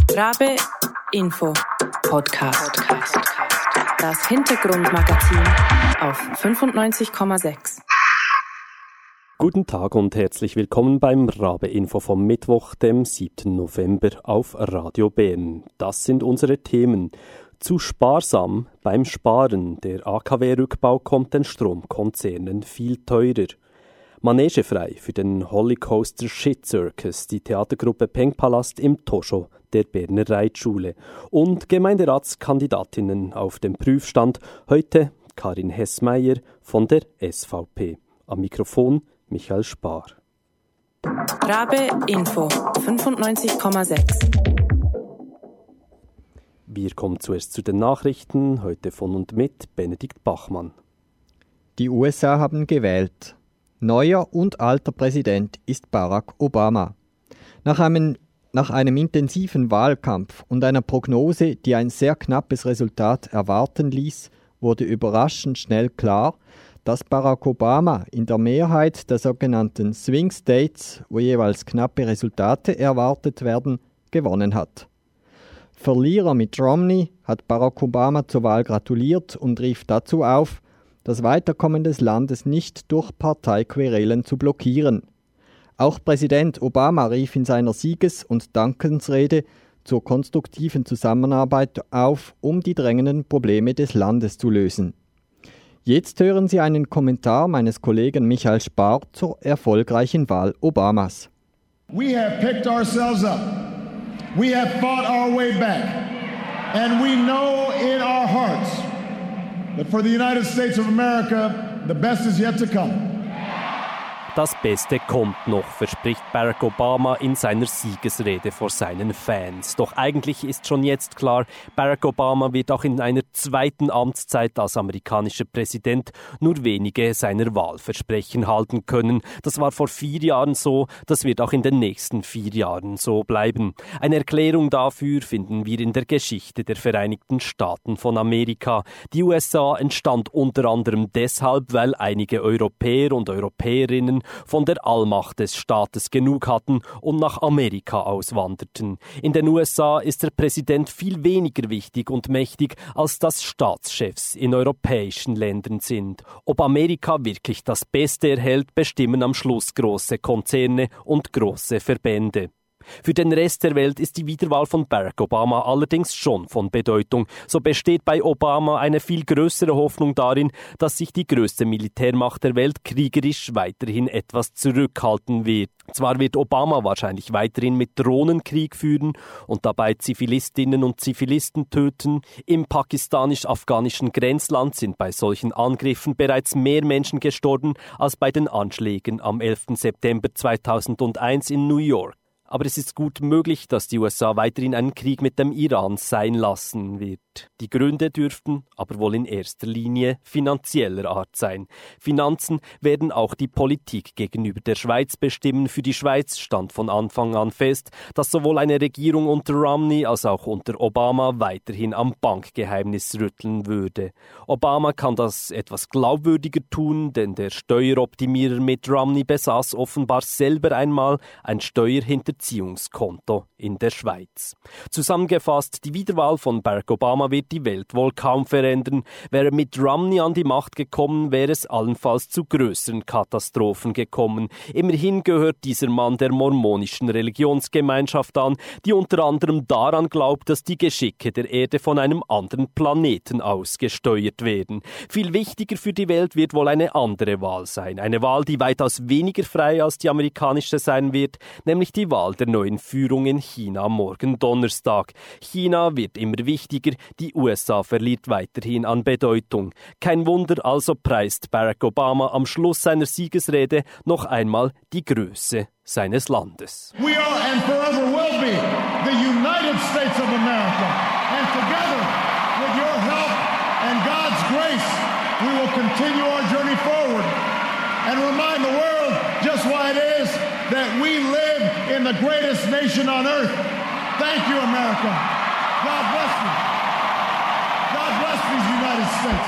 Rabe Info Podcast. Das Hintergrundmagazin auf 95,6. Guten Tag und herzlich willkommen beim Rabe Info vom Mittwoch, dem 7. November auf Radio Bern. Das sind unsere Themen. Zu sparsam beim Sparen. Der AKW-Rückbau kommt den Stromkonzernen viel teurer. Manegefrei für den Holycoaster Shit Circus, die Theatergruppe Pengpalast im Toscho der Berner Reitschule. Und Gemeinderatskandidatinnen auf dem Prüfstand. Heute Karin Hessmeier von der SVP. Am Mikrofon Michael Spar. Rabe Info 95,6. Wir kommen zuerst zu den Nachrichten, heute von und mit Benedikt Bachmann. Die USA haben gewählt. Neuer und alter Präsident ist Barack Obama. Nach einem intensiven Wahlkampf und einer Prognose, die ein sehr knappes Resultat erwarten ließ, wurde überraschend schnell klar, dass Barack Obama in der Mehrheit der sogenannten Swing States, wo jeweils knappe Resultate erwartet werden, gewonnen hat. Verlierer Mitt Romney hat Barack Obama zur Wahl gratuliert und rief dazu auf, das Weiterkommen des Landes nicht durch Parteiquerelen zu blockieren. Auch Präsident Obama rief in seiner Sieges- und Dankesrede zur konstruktiven Zusammenarbeit auf, um die drängenden Probleme des Landes zu lösen. Jetzt hören Sie einen Kommentar meines Kollegen Michael Spar zur erfolgreichen Wahl Obamas. We have picked ourselves up. We have fought our way back. And we know in our hearts that for the United States of America, the best is yet to come. Das Beste kommt noch, verspricht Barack Obama in seiner Siegesrede vor seinen Fans. Doch eigentlich ist schon jetzt klar, Barack Obama wird auch in einer zweiten Amtszeit als amerikanischer Präsident nur wenige seiner Wahlversprechen halten können. Das war vor 4 Jahren so, das wird auch in den nächsten 4 Jahren so bleiben. Eine Erklärung dafür finden wir in der Geschichte der Vereinigten Staaten von Amerika. Die USA entstand unter anderem deshalb, weil einige Europäer und Europäerinnen von der Allmacht des Staates genug hatten und nach Amerika auswanderten. In den USA ist der Präsident viel weniger wichtig und mächtig, als das Staatschefs in europäischen Ländern sind. Ob Amerika wirklich das Beste erhält, bestimmen am Schluss große Konzerne und große Verbände. Für den Rest der Welt ist die Wiederwahl von Barack Obama allerdings schon von Bedeutung. So besteht bei Obama eine viel größere Hoffnung darin, dass sich die größte Militärmacht der Welt kriegerisch weiterhin etwas zurückhalten wird. Zwar wird Obama wahrscheinlich weiterhin mit Drohnenkrieg führen und dabei Zivilistinnen und Zivilisten töten. Im pakistanisch-afghanischen Grenzland sind bei solchen Angriffen bereits mehr Menschen gestorben als bei den Anschlägen am 11. September 2001 in New York. Aber es ist gut möglich, dass die USA weiterhin einen Krieg mit dem Iran sein lassen wird. Die Gründe dürften aber wohl in erster Linie finanzieller Art sein. Finanzen werden auch die Politik gegenüber der Schweiz bestimmen. Für die Schweiz stand von Anfang an fest, dass sowohl eine Regierung unter Romney als auch unter Obama weiterhin am Bankgeheimnis rütteln würde. Obama kann das etwas glaubwürdiger tun, denn der Steueroptimierer Mitt Romney besaß offenbar selber einmal ein Steuerhinterziehungskonto in der Schweiz. Zusammengefasst, die Wiederwahl von Barack Obama wird die Welt wohl kaum verändern. Wäre Mitt Romney an die Macht gekommen, wäre es allenfalls zu größeren Katastrophen gekommen. Immerhin gehört dieser Mann der mormonischen Religionsgemeinschaft an, die unter anderem daran glaubt, dass die Geschicke der Erde von einem anderen Planeten aus gesteuert werden. Viel wichtiger für die Welt wird wohl eine andere Wahl sein. Eine Wahl, die weitaus weniger frei als die amerikanische sein wird, nämlich die Wahl der neuen Führung in China morgen Donnerstag. China wird immer wichtiger, die USA verliert weiterhin an Bedeutung. Kein Wunder, also preist Barack Obama am Schluss seiner Siegesrede noch einmal die Größe seines Landes. We are and forever will be the United States of America. And together, with your help and God's grace, we will continue our journey forward and remind the world just why it is that we live in the greatest nation on earth. Thank you, America. God bless you. God bless these United States.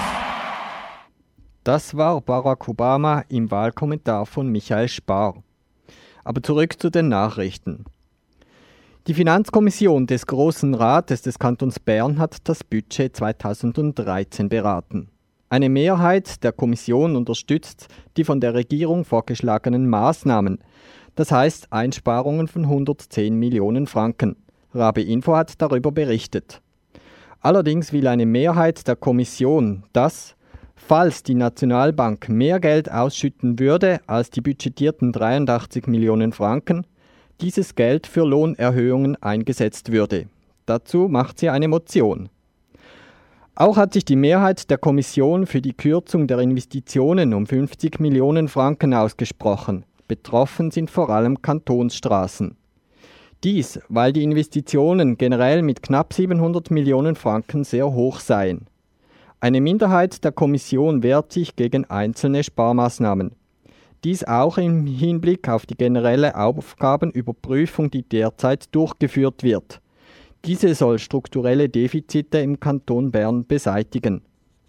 Das war Barack Obama im Wahlkommentar von Michael Spar. Aber zurück zu den Nachrichten. Die Finanzkommission des Grossen Rates des Kantons Bern hat das Budget 2013 beraten. Eine Mehrheit der Kommission unterstützt die von der Regierung vorgeschlagenen Maßnahmen, das heißt Einsparungen von 110 Millionen Franken. Rabe Info hat darüber berichtet. Allerdings will eine Mehrheit der Kommission, dass, falls die Nationalbank mehr Geld ausschütten würde als die budgetierten 83 Millionen Franken, dieses Geld für Lohnerhöhungen eingesetzt würde. Dazu macht sie eine Motion. Auch hat sich die Mehrheit der Kommission für die Kürzung der Investitionen um 50 Millionen Franken ausgesprochen. Betroffen sind vor allem Kantonsstraßen. Dies, weil die Investitionen generell mit knapp 700 Millionen Franken sehr hoch seien. Eine Minderheit der Kommission wehrt sich gegen einzelne Sparmaßnahmen. Dies auch im Hinblick auf die generelle Aufgabenüberprüfung, die derzeit durchgeführt wird. Diese soll strukturelle Defizite im Kanton Bern beseitigen.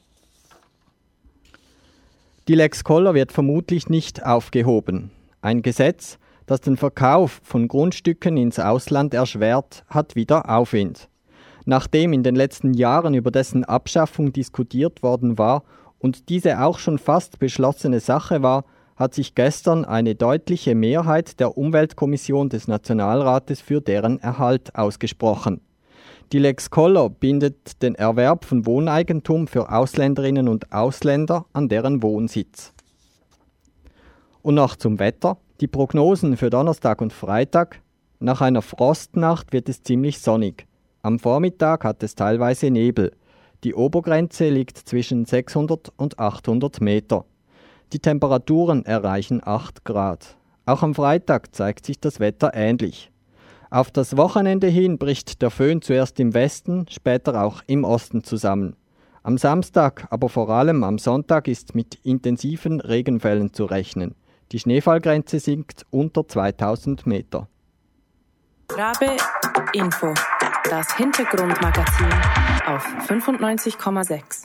Die Lex Koller wird vermutlich nicht aufgehoben. Ein Gesetz, das den Verkauf von Grundstücken ins Ausland erschwert, hat wieder Aufwind. Nachdem in den letzten Jahren über dessen Abschaffung diskutiert worden war und diese auch schon fast beschlossene Sache war, hat sich gestern eine deutliche Mehrheit der Umweltkommission des Nationalrates für deren Erhalt ausgesprochen. Die Lex Koller bindet den Erwerb von Wohneigentum für Ausländerinnen und Ausländer an deren Wohnsitz. Und noch zum Wetter. Die Prognosen für Donnerstag und Freitag. Nach einer Frostnacht wird es ziemlich sonnig. Am Vormittag hat es teilweise Nebel. Die Obergrenze liegt zwischen 600 und 800 Meter. Die Temperaturen erreichen 8 Grad. Auch am Freitag zeigt sich das Wetter ähnlich. Auf das Wochenende hin bricht der Föhn zuerst im Westen, später auch im Osten zusammen. Am Samstag, aber vor allem am Sonntag ist mit intensiven Regenfällen zu rechnen. Die Schneefallgrenze sinkt unter 2000 Meter. Rabe Info, das Hintergrundmagazin auf 95,6.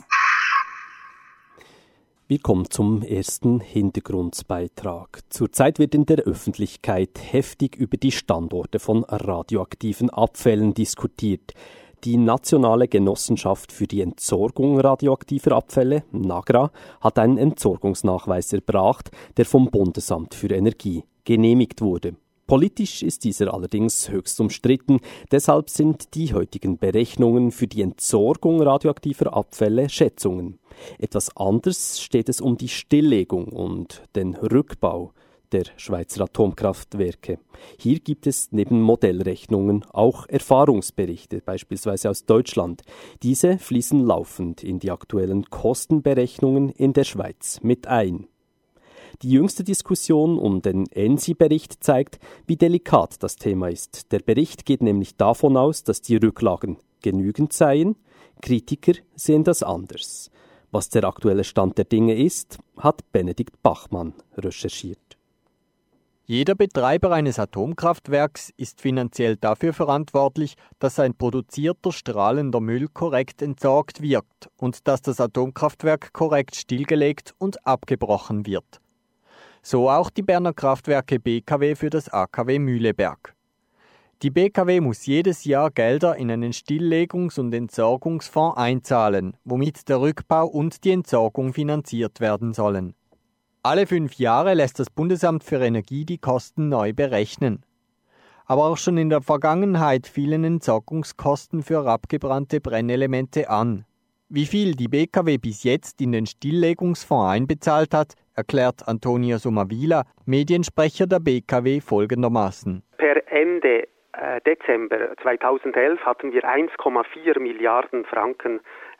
Wir kommen zum ersten Hintergrundbeitrag. Zurzeit wird in der Öffentlichkeit heftig über die Standorte von radioaktiven Abfällen diskutiert. Die Nationale Genossenschaft für die Entsorgung radioaktiver Abfälle, NAGRA, hat einen Entsorgungsnachweis erbracht, der vom Bundesamt für Energie genehmigt wurde. Politisch ist dieser allerdings höchst umstritten, deshalb sind die heutigen Berechnungen für die Entsorgung radioaktiver Abfälle Schätzungen. Etwas anders steht es um die Stilllegung und den Rückbau der Schweizer Atomkraftwerke. Hier gibt es neben Modellrechnungen auch Erfahrungsberichte, beispielsweise aus Deutschland. Diese fließen laufend in die aktuellen Kostenberechnungen in der Schweiz mit ein. Die jüngste Diskussion um den ENSI-Bericht zeigt, wie delikat das Thema ist. Der Bericht geht nämlich davon aus, dass die Rücklagen genügend seien. Kritiker sehen das anders. Was der aktuelle Stand der Dinge ist, hat Benedikt Bachmann recherchiert. Jeder Betreiber eines Atomkraftwerks ist finanziell dafür verantwortlich, dass ein produzierter strahlender Müll korrekt entsorgt wird und dass das Atomkraftwerk korrekt stillgelegt und abgebrochen wird. So auch die Berner Kraftwerke BKW für das AKW Mühleberg. Die BKW muss jedes Jahr Gelder in einen Stilllegungs- und Entsorgungsfonds einzahlen, womit der Rückbau und die Entsorgung finanziert werden sollen. Alle 5 Jahre lässt das Bundesamt für Energie die Kosten neu berechnen. Aber auch schon in der Vergangenheit fielen Entsorgungskosten für abgebrannte Brennelemente an. Wie viel die BKW bis jetzt in den Stilllegungsfonds einbezahlt hat, erklärt Antonio Somavila, Mediensprecher der BKW, folgendermaßen. Per Ende Dezember 2011 hatten wir 1,4 Milliarden Franken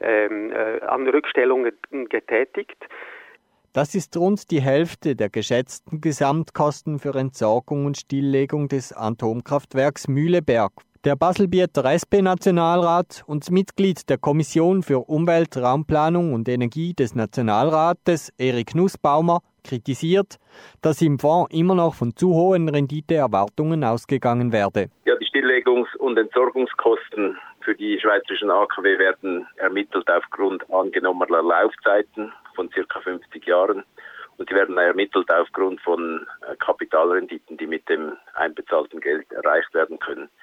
an Rückstellungen getätigt. Das ist rund die Hälfte der geschätzten Gesamtkosten für Entsorgung und Stilllegung des Atomkraftwerks Mühleberg. Der Baselbieter SP-Nationalrat und Mitglied der Kommission für Umwelt, Raumplanung und Energie des Nationalrates, Erik Nussbaumer, kritisiert, dass im Fonds immer noch von zu hohen Renditeerwartungen ausgegangen werde. Ja, die Stilllegungs- und Entsorgungskosten für die schweizerischen AKW werden ermittelt aufgrund angenommener Laufzeiten von ca. 50 Jahren. Und die werden ermittelt aufgrund von Kapitalrenditen, die mit dem einbezahlten Geld erreicht werden können.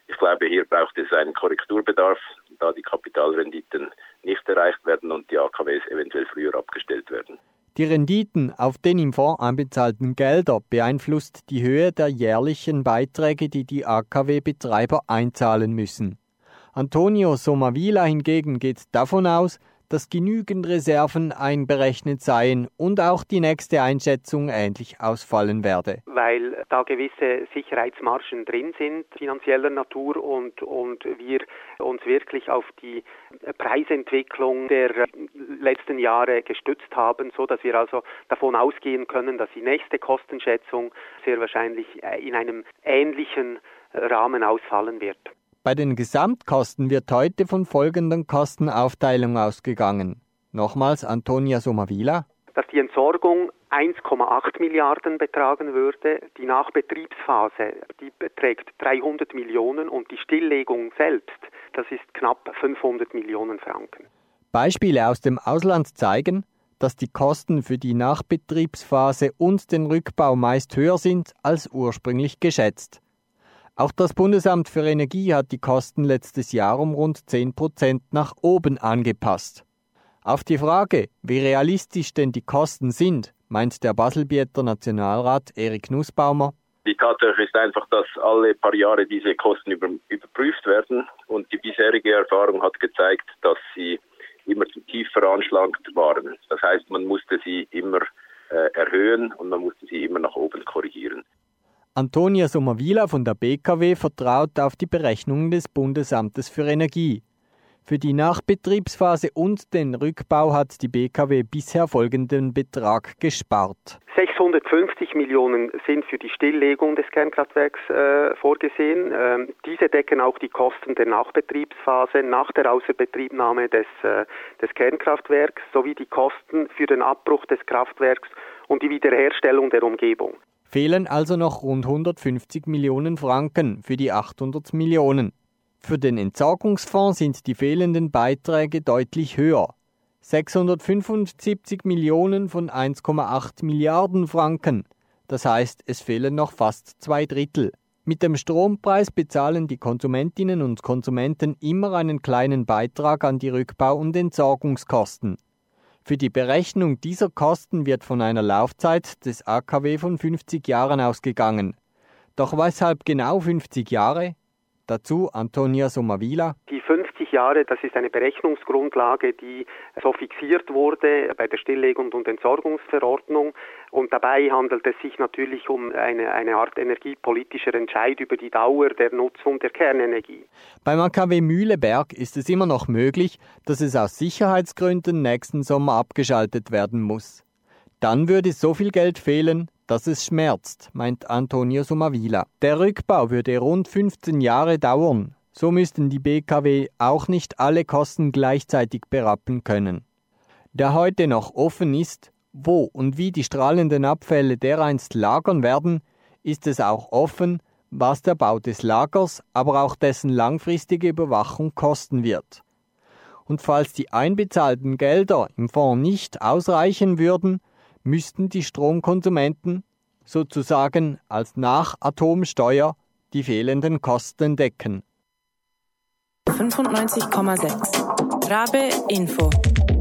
Ich glaube, hier braucht es einen Korrekturbedarf, da die Kapitalrenditen nicht erreicht werden und die AKWs eventuell früher abgestellt werden. Die Renditen auf den im Fonds einbezahlten Gelder beeinflusst die Höhe der jährlichen Beiträge, die die AKW-Betreiber einzahlen müssen. Antonio Somavila hingegen geht davon aus, dass genügend Reserven einberechnet seien und auch die nächste Einschätzung ähnlich ausfallen werde. Weil da gewisse Sicherheitsmargen drin sind, finanzieller Natur, und wir uns wirklich auf die Preisentwicklung der letzten Jahre gestützt haben, so dass wir also davon ausgehen können, dass die nächste Kostenschätzung sehr wahrscheinlich in einem ähnlichen Rahmen ausfallen wird. Bei den Gesamtkosten wird heute von folgender Kostenaufteilung ausgegangen. Nochmals Antonia Somavila. Dass die Entsorgung 1,8 Milliarden betragen würde, die Nachbetriebsphase, die beträgt 300 Millionen und die Stilllegung selbst, das ist knapp 500 Millionen Franken. Beispiele aus dem Ausland zeigen, dass die Kosten für die Nachbetriebsphase und den Rückbau meist höher sind als ursprünglich geschätzt. Auch das Bundesamt für Energie hat die Kosten letztes Jahr um rund 10% nach oben angepasst. Auf die Frage, wie realistisch denn die Kosten sind, meint der Baselbieter Nationalrat Erik Nussbaumer: Die Tatsache ist einfach, dass alle paar Jahre diese Kosten überprüft werden und die bisherige Erfahrung hat gezeigt, dass sie immer zu tief veranschlagt waren. Das heißt, man musste sie immer erhöhen und man musste sie immer nach oben korrigieren. Antonia Somavila von der BKW vertraut auf die Berechnungen des Bundesamtes für Energie. Für die Nachbetriebsphase und den Rückbau hat die BKW bisher folgenden Betrag gespart. 650 Millionen sind für die Stilllegung des Kernkraftwerks vorgesehen. Diese decken auch die Kosten der Nachbetriebsphase nach der Außerbetriebnahme des Kernkraftwerks sowie die Kosten für den Abbruch des Kraftwerks und die Wiederherstellung der Umgebung. Fehlen also noch rund 150 Millionen Franken für die 800 Millionen. Für den Entsorgungsfonds sind die fehlenden Beiträge deutlich höher. 675 Millionen von 1,8 Milliarden Franken. Das heißt, es fehlen noch fast 2/3. Mit dem Strompreis bezahlen die Konsumentinnen und Konsumenten immer einen kleinen Beitrag an die Rückbau- und Entsorgungskosten. Für die Berechnung dieser Kosten wird von einer Laufzeit des AKW von 50 Jahren ausgegangen. Doch weshalb genau 50 Jahre? Dazu Antonia Somavila. Die 50 Jahre, das ist eine Berechnungsgrundlage, die so fixiert wurde bei der Stilllegung und Entsorgungsverordnung. Und dabei handelt es sich natürlich um eine Art energiepolitischer Entscheid über die Dauer der Nutzung der Kernenergie. Beim AKW Mühleberg ist es immer noch möglich, dass es aus Sicherheitsgründen nächsten Sommer abgeschaltet werden muss. Dann würde so viel Geld fehlen, dass es schmerzt, meint Antonio Somavila. Der Rückbau würde rund 15 Jahre dauern. So müssten die BKW auch nicht alle Kosten gleichzeitig berappen können. Da heute noch offen ist, wo und wie die strahlenden Abfälle dereinst lagern werden, ist es auch offen, was der Bau des Lagers, aber auch dessen langfristige Überwachung kosten wird. Und falls die einbezahlten Gelder im Fonds nicht ausreichen würden, müssten die Stromkonsumenten sozusagen als Nach-Atomsteuer die fehlenden Kosten decken. 95,6 Rabe Info.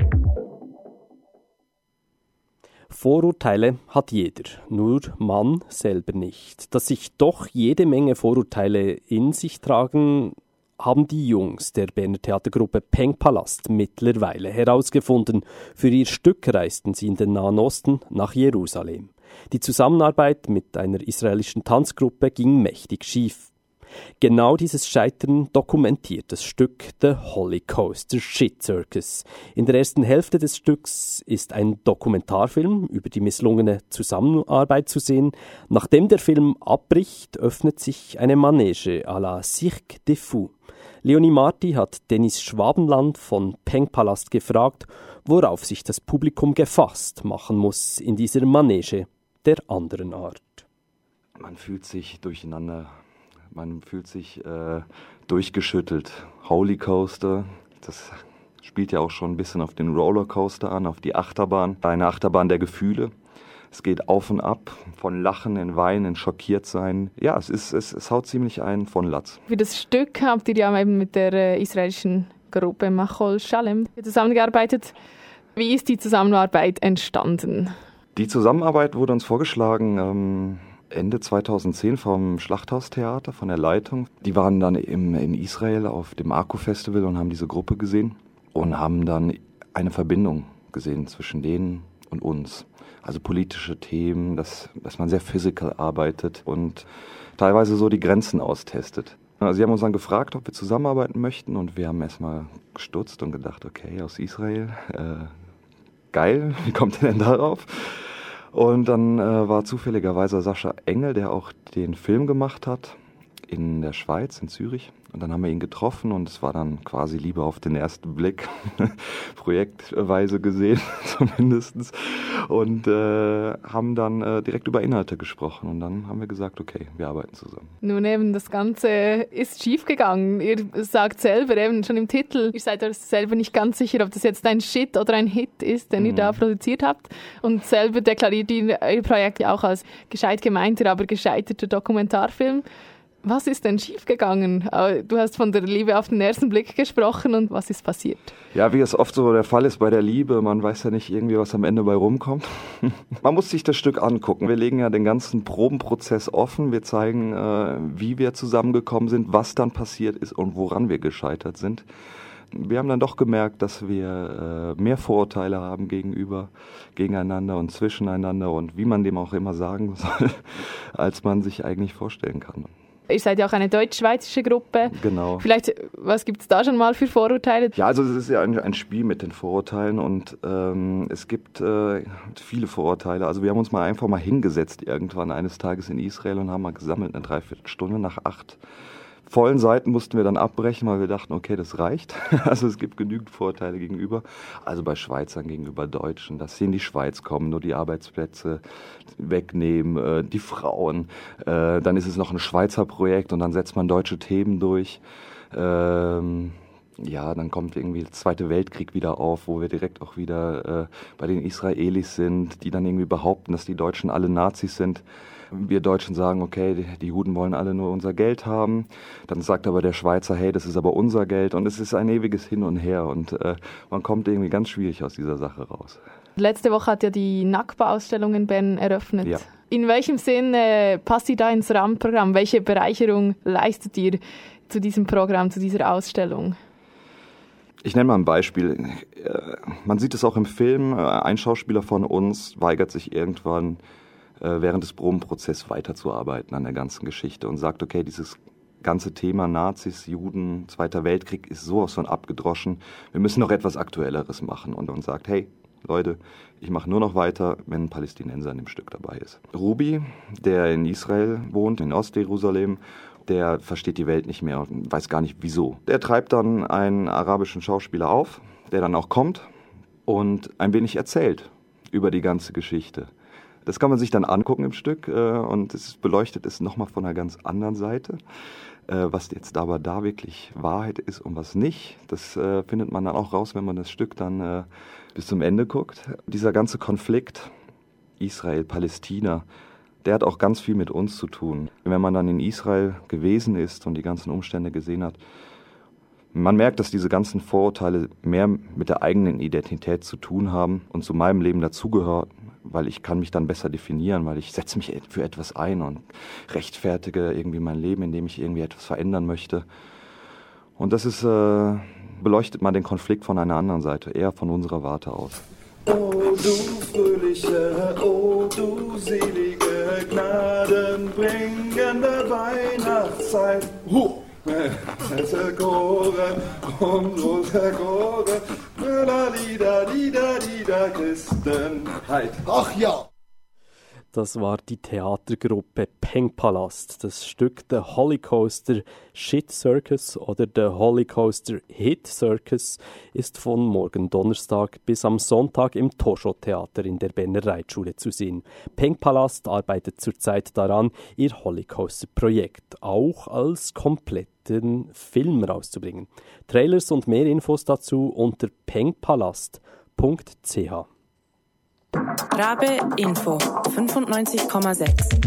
Vorurteile hat jeder, nur man selber nicht. Dass sich doch jede Menge Vorurteile in sich tragen, haben die Jungs der Berner Theatergruppe Pengpalast mittlerweile herausgefunden. Für ihr Stück reisten sie in den Nahen Osten nach Jerusalem. Die Zusammenarbeit mit einer israelischen Tanzgruppe ging mächtig schief. Genau dieses Scheitern dokumentiert das Stück The Holocaust, The Shit Circus. In der ersten Hälfte des Stücks ist ein Dokumentarfilm über die misslungene Zusammenarbeit zu sehen. Nachdem der Film abbricht, öffnet sich eine Manege à la Cirque des Fous. Leonie Marti hat Dennis Schwabenland von Pengpalast gefragt, worauf sich das Publikum gefasst machen muss in dieser Manege der anderen Art. Man fühlt sich durcheinander, man fühlt sich durchgeschüttelt. Holocoaster, das spielt ja auch schon ein bisschen auf den Rollercoaster an, auf die Achterbahn. Eine Achterbahn der Gefühle. Es geht auf und ab, von Lachen in Weinen, in Schockiertsein. Ja, es haut ziemlich ein von Latz. Für das Stück habt ihr ja eben mit der israelischen Gruppe Machol Shalem zusammengearbeitet. Wie ist die Zusammenarbeit entstanden? Die Zusammenarbeit wurde uns vorgeschlagen Ende 2010 vom Schlachthaustheater, von der Leitung. Die waren dann in Israel auf dem Akku-Festival und haben diese Gruppe gesehen und haben dann eine Verbindung gesehen zwischen denen und uns. Also politische Themen, dass man sehr physical arbeitet und teilweise so die Grenzen austestet. Also sie haben uns dann gefragt, ob wir zusammenarbeiten möchten und wir haben erstmal gestutzt und gedacht, okay, aus Israel, geil, wie kommt ihr denn darauf? Und dann war zufälligerweise Sascha Engel, der auch den Film gemacht hat, in der Schweiz, in Zürich. Und dann haben wir ihn getroffen und es war dann quasi Liebe auf den ersten Blick, projektweise gesehen zumindest. Und haben dann direkt über Inhalte gesprochen und dann haben wir gesagt, okay, wir arbeiten zusammen. Nun eben, das Ganze ist schiefgegangen. Ihr sagt selber eben schon im Titel, ihr seid euch selber nicht ganz sicher, ob das jetzt ein Shit oder ein Hit ist, den ihr da produziert habt. Und selber deklariert ihr Projekt ja auch als gescheit gemeinter, aber gescheiterter Dokumentarfilm. Was ist denn schiefgegangen? Du hast von der Liebe auf den ersten Blick gesprochen und was ist passiert? Ja, wie es oft so der Fall ist bei der Liebe, man weiß ja nicht irgendwie, was am Ende bei rumkommt. Man muss sich das Stück angucken. Wir legen ja den ganzen Probenprozess offen. Wir zeigen, wie wir zusammengekommen sind, was dann passiert ist und woran wir gescheitert sind. Wir haben dann doch gemerkt, dass wir mehr Vorurteile haben gegeneinander und zwischeneinander und wie man dem auch immer sagen soll, als man sich eigentlich vorstellen kann. Ihr seid ja auch eine deutsch-schweizerische Gruppe. Genau. Vielleicht, was gibt es da schon mal für Vorurteile? Ja, also es ist ja ein Spiel mit den Vorurteilen und es gibt viele Vorurteile. Also wir haben uns einfach mal hingesetzt irgendwann eines Tages in Israel und haben mal gesammelt eine Dreiviertelstunde. Nach 8 vollen Seiten mussten wir dann abbrechen, weil wir dachten, okay, das reicht. Also es gibt genügend Vorurteile gegenüber. Also bei Schweizern gegenüber Deutschen, dass sie in die Schweiz kommen, nur die Arbeitsplätze wegnehmen, die Frauen. Dann ist es noch ein Schweizer Projekt und dann setzt man deutsche Themen durch. Ja, dann kommt irgendwie der Zweite Weltkrieg wieder auf, wo wir direkt auch wieder bei den Israelis sind, die dann irgendwie behaupten, dass die Deutschen alle Nazis sind. Wir Deutschen sagen, okay, die Juden wollen alle nur unser Geld haben. Dann sagt aber der Schweizer, hey, das ist aber unser Geld. Und es ist ein ewiges Hin und Her. Und man kommt irgendwie ganz schwierig aus dieser Sache raus. Letzte Woche hat ja die Nakba-Ausstellung in Bern eröffnet. Ja. In welchem Sinn passt sie da ins Rahmenprogramm? Welche Bereicherung leistet ihr zu diesem Programm, zu dieser Ausstellung? Ich nenne mal ein Beispiel. Man sieht es auch im Film. Ein Schauspieler von uns weigert sich irgendwann, während des Probenprozesses weiterzuarbeiten an der ganzen Geschichte und sagt, okay, dieses ganze Thema Nazis, Juden, Zweiter Weltkrieg ist sowas von abgedroschen. Wir müssen noch etwas Aktuelleres machen. Und sagt, hey, Leute, ich mache nur noch weiter, wenn ein Palästinenser in dem Stück dabei ist. Ruby, der in Israel wohnt, in Ostjerusalem, der versteht die Welt nicht mehr und weiß gar nicht wieso. Der treibt dann einen arabischen Schauspieler auf, der dann auch kommt und ein wenig erzählt über die ganze Geschichte. Das kann man sich dann angucken im Stück und es beleuchtet es nochmal von einer ganz anderen Seite. Was jetzt aber da wirklich Wahrheit ist und was nicht, das findet man dann auch raus, wenn man das Stück dann bis zum Ende guckt. Dieser ganze Konflikt Israel-Palästina, der hat auch ganz viel mit uns zu tun. Wenn man dann in Israel gewesen ist und die ganzen Umstände gesehen hat, man merkt, dass diese ganzen Vorurteile mehr mit der eigenen Identität zu tun haben und zu meinem Leben dazugehört, weil ich kann mich dann besser definieren, weil ich setze mich für etwas ein und rechtfertige irgendwie mein Leben, indem ich irgendwie etwas verändern möchte. Und das ist, beleuchtet mal den Konflikt von einer anderen Seite, eher von unserer Warte aus. Oh du fröhliche, oh du selige, gnadenbringende Weihnachtszeit. Erkoren und auserkoren, Lieder, Christenheit. Ach ja! Das war die Theatergruppe Pengpalast. Das Stück The Holocaustor Shit Circus oder The Holocaustor Hit Circus ist von morgen Donnerstag bis am Sonntag im Toscho-Theater in der Berner Reitschule zu sehen. Pengpalast arbeitet zurzeit daran, ihr Holocaustor-Projekt auch als kompletten Film rauszubringen. Trailers und mehr Infos dazu unter pengpalast.ch. Rabe Info 95,6.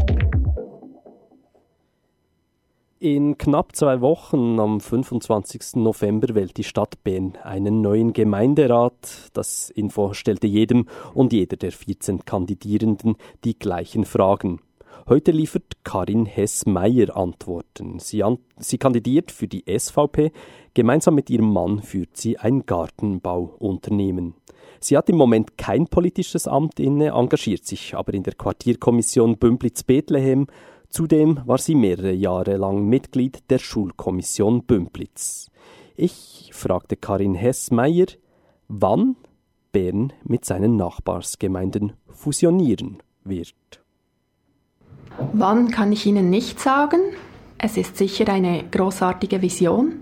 In knapp 2 Wochen, am 25. November, wählt die Stadt Bern einen neuen Gemeinderat. Das Info stellte jedem und jeder der 14 Kandidierenden die gleichen Fragen. Heute liefert Karin Hess-Meyer Antworten. Sie kandidiert für die SVP. Gemeinsam mit ihrem Mann führt sie ein Gartenbauunternehmen. Sie hat im Moment kein politisches Amt inne, engagiert sich aber in der Quartierkommission Bümpliz-Bethlehem. Zudem war sie mehrere Jahre lang Mitglied der Schulkommission Bümpliz. Ich fragte Karin Hess-Meyer, wann Bern mit seinen Nachbarsgemeinden fusionieren wird. Wann kann ich Ihnen nicht sagen? Es ist sicher eine großartige Vision.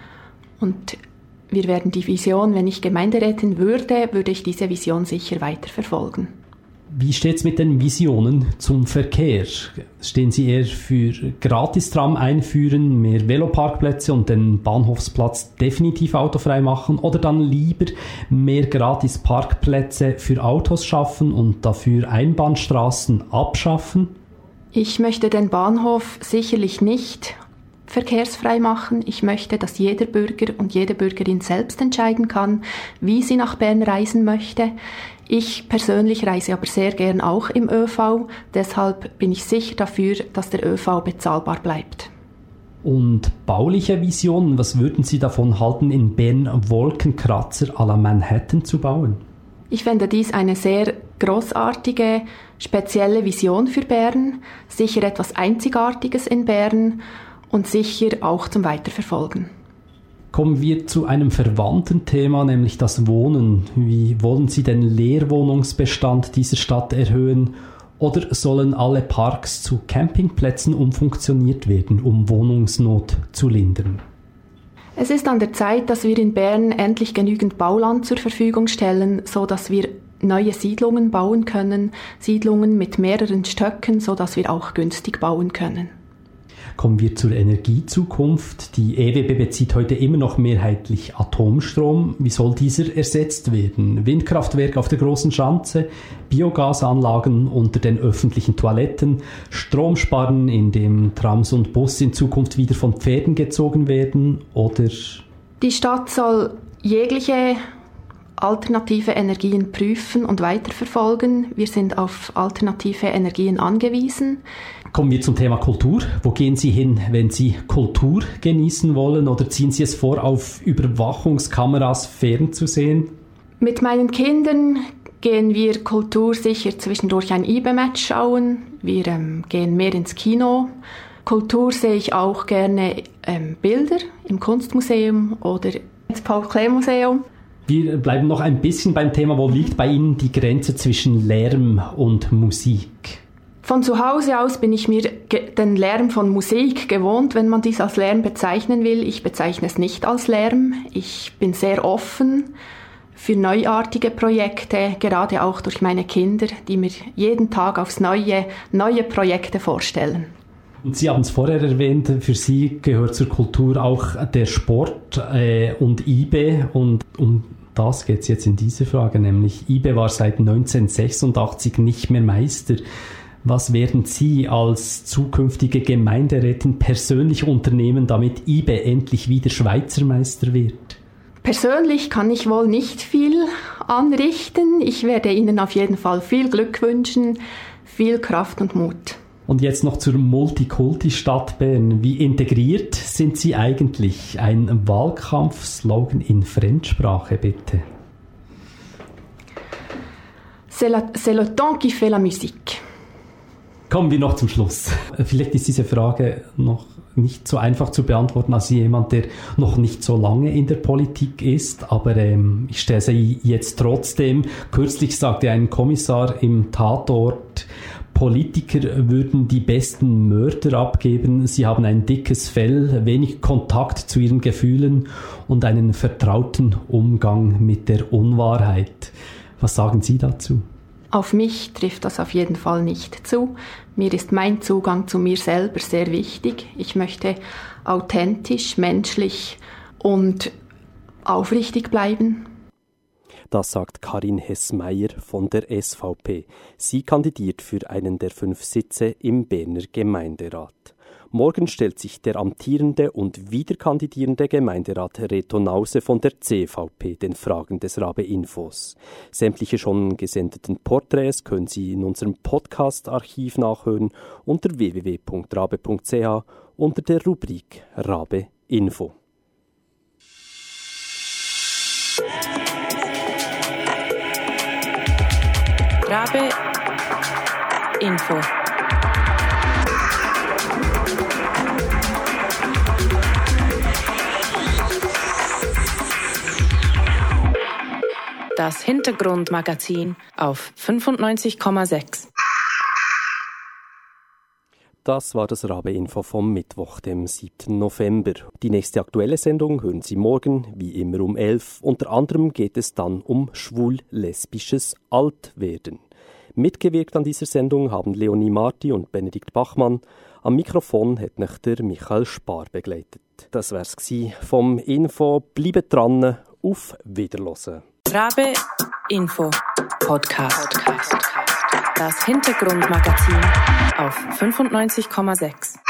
Und wir werden die Vision, wenn ich Gemeinderätin würde ich diese Vision sicher weiterverfolgen. Wie steht es mit den Visionen zum Verkehr? Stehen Sie eher für Gratistram einführen, mehr Veloparkplätze und den Bahnhofsplatz definitiv autofrei machen oder dann lieber mehr Gratisparkplätze für Autos schaffen und dafür Einbahnstraßen abschaffen? Ich möchte den Bahnhof sicherlich nicht verkehrsfrei machen. Ich möchte, dass jeder Bürger und jede Bürgerin selbst entscheiden kann, wie sie nach Bern reisen möchte. Ich persönlich reise aber sehr gern auch im ÖV. Deshalb bin ich sicher dafür, dass der ÖV bezahlbar bleibt. Und bauliche Visionen, was würden Sie davon halten, in Bern Wolkenkratzer à la Manhattan zu bauen? Ich fände dies eine sehr großartige, spezielle Vision für Bern. Sicher etwas Einzigartiges in Bern und sicher auch zum Weiterverfolgen. Kommen wir zu einem verwandten Thema, nämlich das Wohnen. Wie wollen Sie den Leerwohnungsbestand dieser Stadt erhöhen? Oder sollen alle Parks zu Campingplätzen umfunktioniert werden, um Wohnungsnot zu lindern? Es ist an der Zeit, dass wir in Bern endlich genügend Bauland zur Verfügung stellen, so dass wir neue Siedlungen bauen können, Siedlungen mit mehreren Stöcken, so dass wir auch günstig bauen können. Kommen wir zur Energiezukunft. Die EWB bezieht heute immer noch mehrheitlich Atomstrom. Wie soll dieser ersetzt werden? Windkraftwerk auf der Großen Schanze, Biogasanlagen unter den öffentlichen Toiletten, Strom sparen, indem Trams und Busse in Zukunft wieder von Pferden gezogen werden, oder? Die Stadt soll jegliche alternative Energien prüfen und weiterverfolgen. Wir sind auf alternative Energien angewiesen. Kommen wir zum Thema Kultur. Wo gehen Sie hin, wenn Sie Kultur genießen wollen, oder ziehen Sie es vor, auf Überwachungskameras fernzusehen? Mit meinen Kindern gehen wir Kultur sicher zwischendurch ein IBE-Match schauen. Wir gehen mehr ins Kino. Kultur sehe ich auch gerne Bilder im Kunstmuseum oder ins Paul-Klee-Museum. Wir bleiben noch ein bisschen beim Thema, wo liegt bei Ihnen die Grenze zwischen Lärm und Musik? Von zu Hause aus bin ich mir den Lärm von Musik gewohnt, wenn man dies als Lärm bezeichnen will. Ich bezeichne es nicht als Lärm. Ich bin sehr offen für neuartige Projekte, gerade auch durch meine Kinder, die mir jeden Tag aufs neue Projekte vorstellen. Und Sie haben es vorher erwähnt, für Sie gehört zur Kultur auch der Sport und IBE, und um das geht es jetzt in dieser Frage, nämlich IBE war seit 1986 nicht mehr Meister. Was werden Sie als zukünftige Gemeinderätin persönlich unternehmen, damit IBE endlich wieder Schweizer Meister wird? Persönlich kann ich wohl nicht viel anrichten. Ich werde Ihnen auf jeden Fall viel Glück wünschen, viel Kraft und Mut. Und jetzt noch zur Multikulti-Stadt Bern. Wie integriert sind Sie eigentlich? Ein Wahlkampfslogan in Fremdsprache, bitte. C'est le temps qui fait la musique. Kommen wir noch zum Schluss. Vielleicht ist diese Frage noch nicht so einfach zu beantworten als jemand, der noch nicht so lange in der Politik ist, aber ich stelle sie jetzt trotzdem. Kürzlich sagte ein Kommissar im Tatort, Politiker würden die besten Mörder abgeben. Sie haben ein dickes Fell, wenig Kontakt zu ihren Gefühlen und einen vertrauten Umgang mit der Unwahrheit. Was sagen Sie dazu? Auf mich trifft das auf jeden Fall nicht zu. Mir ist mein Zugang zu mir selber sehr wichtig. Ich möchte authentisch, menschlich und aufrichtig bleiben. Das sagt Karin Hess-Meyer von der SVP. Sie kandidiert für einen der 5 Sitze im Berner Gemeinderat. Morgen stellt sich der amtierende und wiederkandidierende Gemeinderat Reto Nause von der CVP den Fragen des Rabe-Infos. Sämtliche schon gesendeten Porträts können Sie in unserem Podcast-Archiv nachhören unter www.rabe.ch unter der Rubrik Rabe-Info. Rabe-Info. Das Hintergrundmagazin auf 95,6. Das war das Rabe-Info vom Mittwoch, dem 7. November. Die nächste aktuelle Sendung hören Sie morgen, wie immer um 11. Unter anderem geht es dann um schwul-lesbisches Altwerden. Mitgewirkt an dieser Sendung haben Leonie Marti und Benedikt Bachmann. Am Mikrofon hat mich der Michael Spar begleitet. Das wär's gsi vom Info. Bleibt dran, auf Wiederhören. Rabe-Info Podcast. Das Hintergrundmagazin auf 95,6.